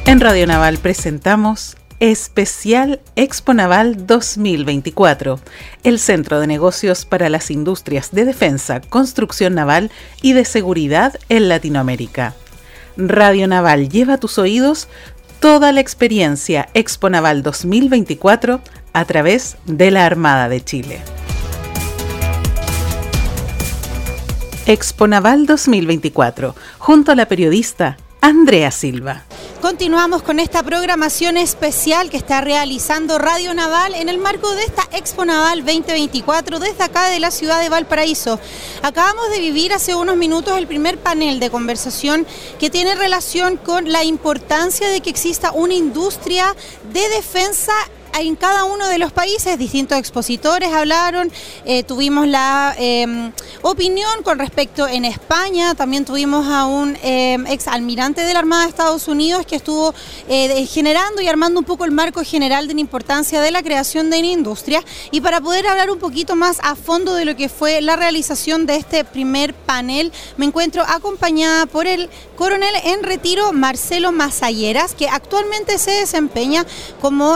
En Radio Naval presentamos Especial Expo Naval 2024, el centro de negocios para las industrias de defensa, construcción naval y de seguridad en Latinoamérica. Radio Naval lleva a tus oídos toda la experiencia Expo Naval 2024 a través de la Armada de Chile. Expo Naval 2024, junto a la periodista Andrea Silva. Continuamos con esta programación especial que está realizando Radio Naval en el marco de esta Expo Naval 2024 desde acá de la ciudad de Valparaíso. Acabamos de vivir hace unos minutos el primer panel de conversación que tiene relación con la importancia de que exista una industria de defensa en cada uno de los países. Distintos expositores hablaron, tuvimos la opinión con respecto en España, también tuvimos a un exalmirante de la Armada de Estados Unidos que estuvo generando y armando un poco el marco general de la importancia de la creación de una industria. Y para poder hablar un poquito más a fondo de lo que fue la realización de este primer panel, me encuentro acompañada por el coronel en retiro Marcelo Masalleras, que actualmente se desempeña como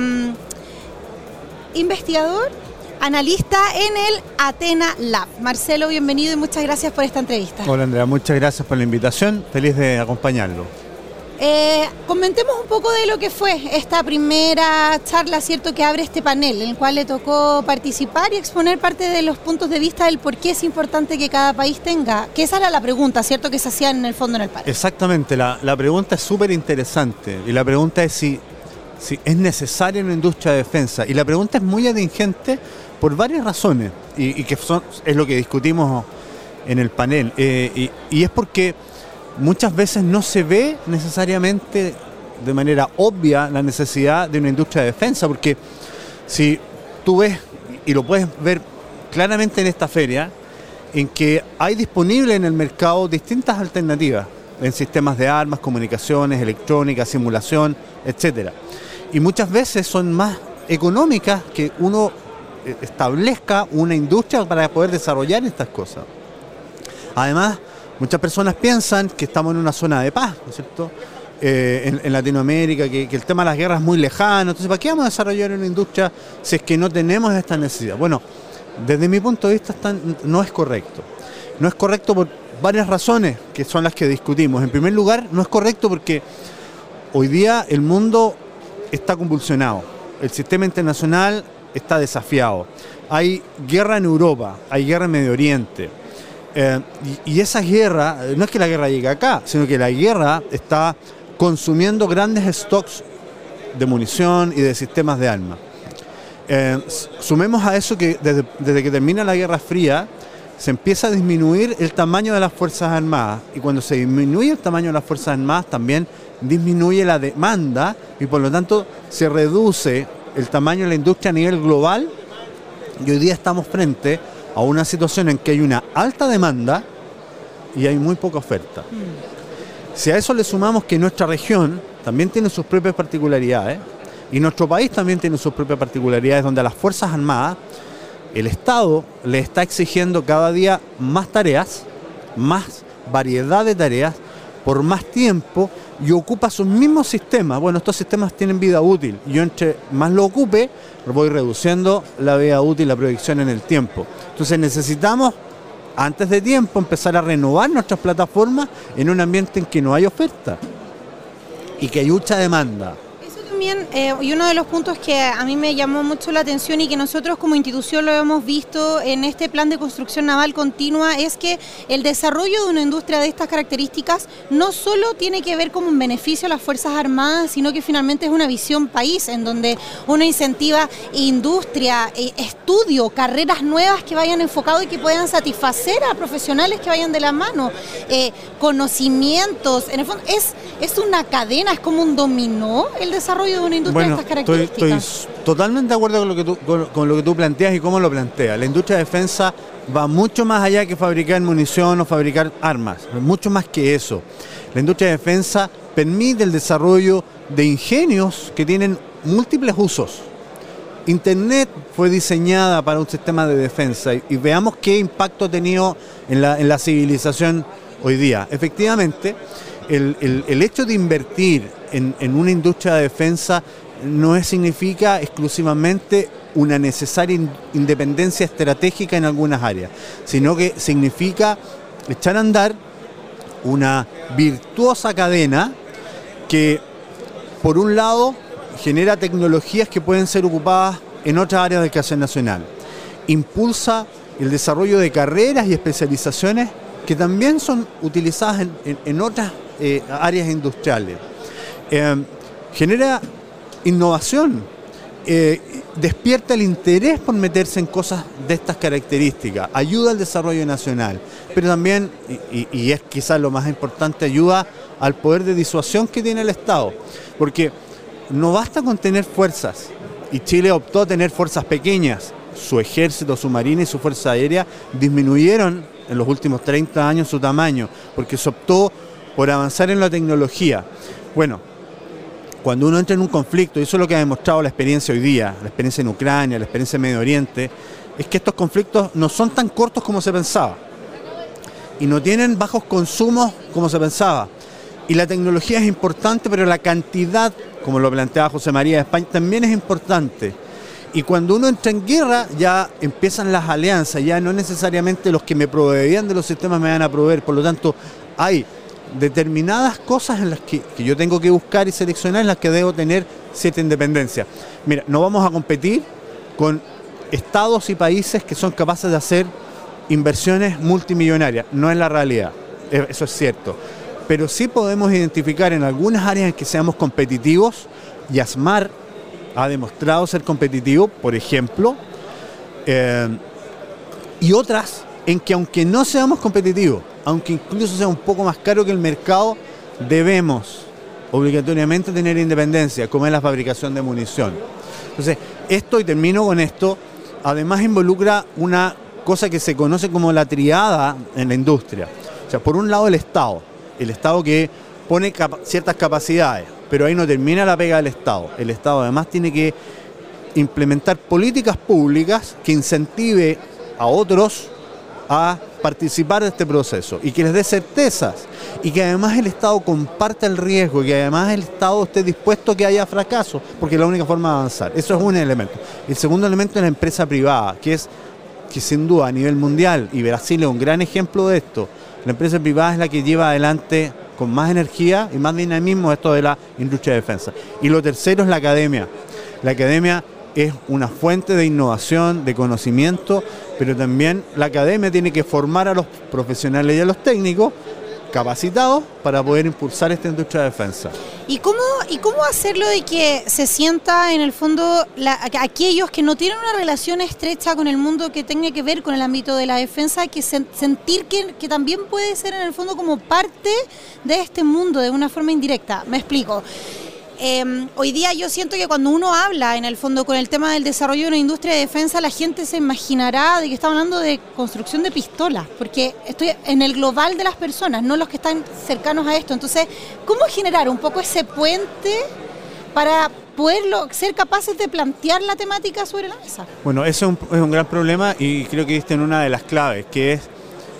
investigador, analista en el Athena Lab. Marcelo, bienvenido y muchas gracias por esta entrevista. Hola Andrea, muchas gracias por la invitación, feliz de acompañarlo. Comentemos un poco de lo que fue esta primera charla, ¿cierto?, que abre este panel, en el cual le tocó participar y exponer parte de los puntos de vista del por qué es importante que cada país tenga, que esa era la pregunta, ¿cierto?, que se hacía en el fondo en el panel. Exactamente, la pregunta es súper interesante y la pregunta es si es necesaria una industria de defensa, y la pregunta es muy atingente por varias razones y que es lo que discutimos en el panel, y es porque muchas veces no se ve necesariamente de manera obvia la necesidad de una industria de defensa, porque si tú ves, y lo puedes ver claramente en esta feria, en que hay disponible en el mercado distintas alternativas en sistemas de armas, comunicaciones, electrónica, simulación, etcétera. Y muchas veces son más económicas que uno establezca una industria para poder desarrollar estas cosas. Además, muchas personas piensan que estamos en una zona de paz, ¿no es cierto? En Latinoamérica, que el tema de las guerras es muy lejano. Entonces, ¿para qué vamos a desarrollar una industria si es que no tenemos esta necesidad? Bueno, desde mi punto de vista no es correcto. No es correcto por varias razones, que son las que discutimos. En primer lugar, no es correcto porque hoy día el mundo está convulsionado. El sistema internacional está desafiado. Hay guerra en Europa, hay guerra en Medio Oriente. Y esa guerra, no es que la guerra llegue acá, sino que la guerra está consumiendo grandes stocks de munición y de sistemas de armas. Sumemos a eso que desde que termina la Guerra Fría se empieza a disminuir el tamaño de las Fuerzas Armadas, y cuando se disminuye el tamaño de las Fuerzas Armadas también disminuye la demanda, y por lo tanto se reduce el tamaño de la industria a nivel global, y hoy día estamos frente a una situación en que hay una alta demanda y hay muy poca oferta. Si a eso le sumamos que nuestra región también tiene sus propias particularidades, y nuestro país también tiene sus propias particularidades, donde a las Fuerzas Armadas el Estado le está exigiendo cada día más tareas, más variedad de tareas, por más tiempo, y ocupa sus mismos sistemas. Bueno, estos sistemas tienen vida útil, y yo entre más lo ocupe, voy reduciendo la vida útil, la proyección en el tiempo. Entonces necesitamos, antes de tiempo, empezar a renovar nuestras plataformas en un ambiente en que no hay oferta y que hay mucha demanda. También, y uno de los puntos que a mí me llamó mucho la atención y que nosotros como institución lo hemos visto en este plan de construcción naval continua, es que el desarrollo de una industria de estas características no solo tiene que ver como un beneficio a las Fuerzas Armadas, sino que finalmente es una visión país, en donde uno incentiva industria, estudio, carreras nuevas que vayan enfocados y que puedan satisfacer a profesionales que vayan de la mano, conocimientos. En el fondo es una cadena, es como un dominó el desarrollo de una industria de estas características. Estoy totalmente de acuerdo con lo que tú planteas y cómo lo planteas. La industria de defensa va mucho más allá que fabricar munición o fabricar armas, mucho más que eso. La industria de defensa permite el desarrollo de ingenios que tienen múltiples usos. Internet fue diseñada para un sistema de defensa y veamos qué impacto ha tenido en la civilización hoy día. Efectivamente, el hecho de invertir en una industria de defensa no significa exclusivamente una necesaria independencia estratégica en algunas áreas, sino que significa echar a andar una virtuosa cadena que, por un lado, genera tecnologías que pueden ser ocupadas en otras áreas del quehacer nacional, impulsa el desarrollo de carreras y especializaciones que también son utilizadas en otras áreas industriales, genera innovación, despierta el interés por meterse en cosas de estas características, ayuda al desarrollo nacional, pero también, y es quizás lo más importante, ayuda al poder de disuasión que tiene el Estado, porque no basta con tener fuerzas, y Chile optó a tener fuerzas pequeñas. Su ejército, su marina y su fuerza aérea disminuyeron en los últimos 30 años su tamaño, porque se optó por avanzar en la tecnología. Bueno, cuando uno entra en un conflicto, y eso es lo que ha demostrado la experiencia hoy día, la experiencia en Ucrania, la experiencia en Medio Oriente, es que estos conflictos no son tan cortos como se pensaba, y no tienen bajos consumos como se pensaba. Y la tecnología es importante, pero la cantidad, como lo planteaba José María de España, también es importante. Y cuando uno entra en guerra, ya empiezan las alianzas, ya no necesariamente los que me proveían de los sistemas me van a proveer. Por lo tanto, hay determinadas cosas en las que yo tengo que buscar y seleccionar, en las que debo tener cierta independencia. Mira, no vamos a competir con estados y países que son capaces de hacer inversiones multimillonarias. No es la realidad, eso es cierto. Pero sí podemos identificar en algunas áreas en que seamos competitivos, y ASMAR ha demostrado ser competitivo, por ejemplo, y otras en que, aunque no seamos competitivos, aunque incluso sea un poco más caro que el mercado, debemos obligatoriamente tener independencia, como es la fabricación de munición. Entonces, esto, y termino con esto, además involucra una cosa que se conoce como la triada en la industria. O sea, por un lado el Estado que pone ciertas capacidades, pero ahí no termina la pega del Estado. El Estado además tiene que implementar políticas públicas que incentive a otros a participar de este proceso y que les dé certezas, y que además el Estado comparta el riesgo, y que además el Estado esté dispuesto a que haya fracaso, porque es la única forma de avanzar. Eso es un elemento. El segundo elemento es la empresa privada, que sin duda a nivel mundial, y Brasil es un gran ejemplo de esto, la empresa privada es la que lleva adelante con más energía y más dinamismo esto de la industria de defensa. Y lo tercero es la academia. La academia es una fuente de innovación, de conocimiento, pero también la academia tiene que formar a los profesionales y a los técnicos capacitados para poder impulsar esta industria de defensa. ¿Y cómo hacerlo de que se sienta en el fondo aquellos que no tienen una relación estrecha con el mundo que tenga que ver con el ámbito de la defensa, que sentir que también puede ser en el fondo como parte de este mundo de una forma indirecta? Me explico. Hoy día yo siento que cuando uno habla en el fondo con el tema del desarrollo de una industria de defensa, la gente se imaginará de que está hablando de construcción de pistolas, porque estoy en el global de las personas, no los que están cercanos a esto. Entonces, ¿cómo generar un poco ese puente para poder ser capaces de plantear la temática sobre la mesa? Bueno, eso es un gran problema, y creo que viste en una de las claves, que es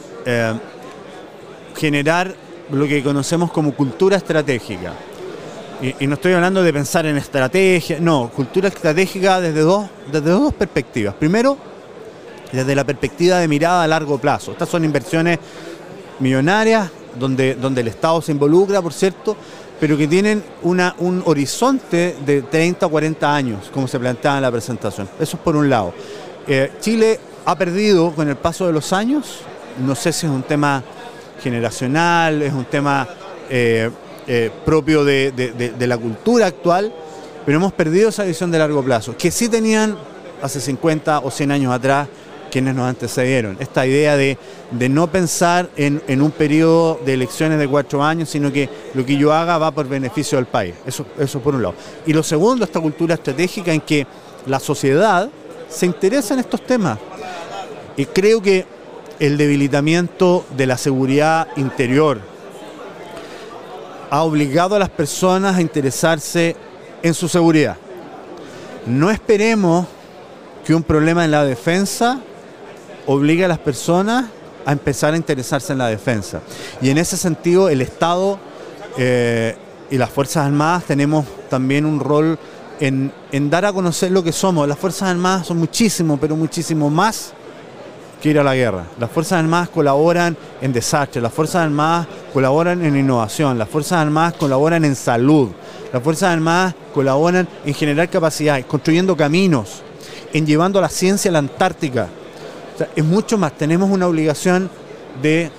generar lo que conocemos como cultura estratégica. Y no estoy hablando de pensar en estrategia, no, cultura estratégica desde dos perspectivas. Primero, desde la perspectiva de mirada a largo plazo. Estas son inversiones millonarias, donde el Estado se involucra, por cierto, pero que tienen un horizonte de 30 o 40 años, como se planteaba en la presentación. Eso es por un lado. Chile ha perdido con el paso de los años, no sé si es un tema generacional, es un tema propio de la cultura actual, pero hemos perdido esa visión de largo plazo, que sí tenían hace 50 o 100 años atrás quienes nos antecedieron. Esta idea de no pensar en un periodo de elecciones de 4 años, sino que lo que yo haga va por beneficio del país. Eso por un lado. Y lo segundo, esta cultura estratégica en que la sociedad se interesa en estos temas. Y creo que el debilitamiento de la seguridad interior ha obligado a las personas a interesarse en su seguridad. No esperemos que un problema en la defensa obligue a las personas a empezar a interesarse en la defensa. Y en ese sentido el Estado y las Fuerzas Armadas tenemos también un rol en dar a conocer lo que somos. Las Fuerzas Armadas son muchísimo, pero muchísimo más que ir a la guerra. Las Fuerzas Armadas colaboran en desastres, las Fuerzas Armadas colaboran en innovación, las Fuerzas Armadas colaboran en salud, las Fuerzas Armadas colaboran en generar capacidades, construyendo caminos, en llevando la ciencia a la Antártica. O sea, es mucho más. Tenemos una obligación de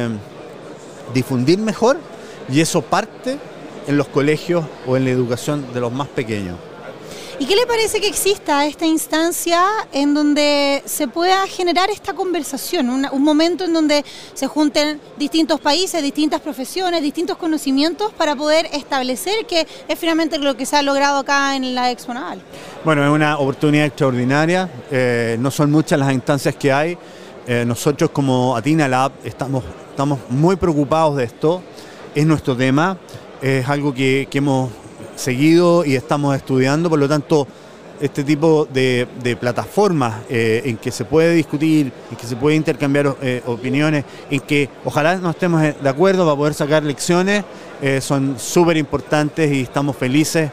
difundir mejor, y eso parte en los colegios o en la educación de los más pequeños. ¿Y qué le parece que exista esta instancia en donde se pueda generar esta conversación? Un momento en donde se junten distintos países, distintas profesiones, distintos conocimientos para poder establecer que es finalmente lo que se ha logrado acá en la Expo Naval. Bueno, es una oportunidad extraordinaria. No son muchas las instancias que hay. Nosotros como Athena Lab estamos muy preocupados de esto. Es nuestro tema, es algo que hemos seguido y estamos estudiando, por lo tanto este tipo de plataformas en que se puede discutir, en que se puede intercambiar opiniones, en que ojalá no estemos de acuerdo para poder sacar lecciones, son súper importantes y estamos felices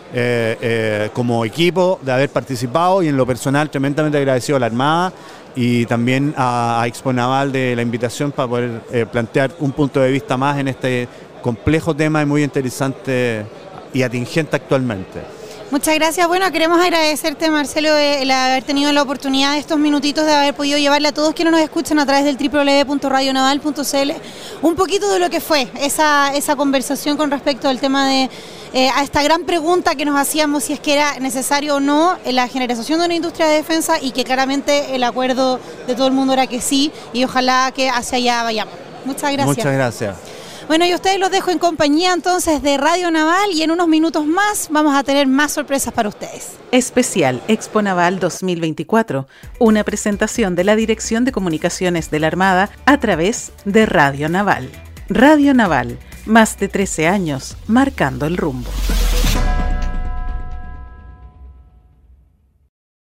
como equipo de haber participado, y en lo personal tremendamente agradecido a la Armada y también a Expo Naval de la invitación para poder plantear un punto de vista más en este complejo tema y muy interesante y atingente actualmente. Muchas gracias. Bueno, queremos agradecerte, Marcelo, el haber tenido la oportunidad de estos minutitos de haber podido llevarle a todos quienes nos escuchan a través del www.radionaval.cl un poquito de lo que fue esa conversación con respecto al tema de a esta gran pregunta que nos hacíamos, si es que era necesario o no la generación de una industria de defensa, y que claramente el acuerdo de todo el mundo era que sí, y ojalá que hacia allá vayamos. Muchas gracias. Muchas gracias. Bueno, y ustedes los dejo en compañía entonces de Radio Naval, y en unos minutos más vamos a tener más sorpresas para ustedes. Especial Expo Naval 2024, una presentación de la Dirección de Comunicaciones de la Armada a través de Radio Naval. Radio Naval, más de 13 años marcando el rumbo.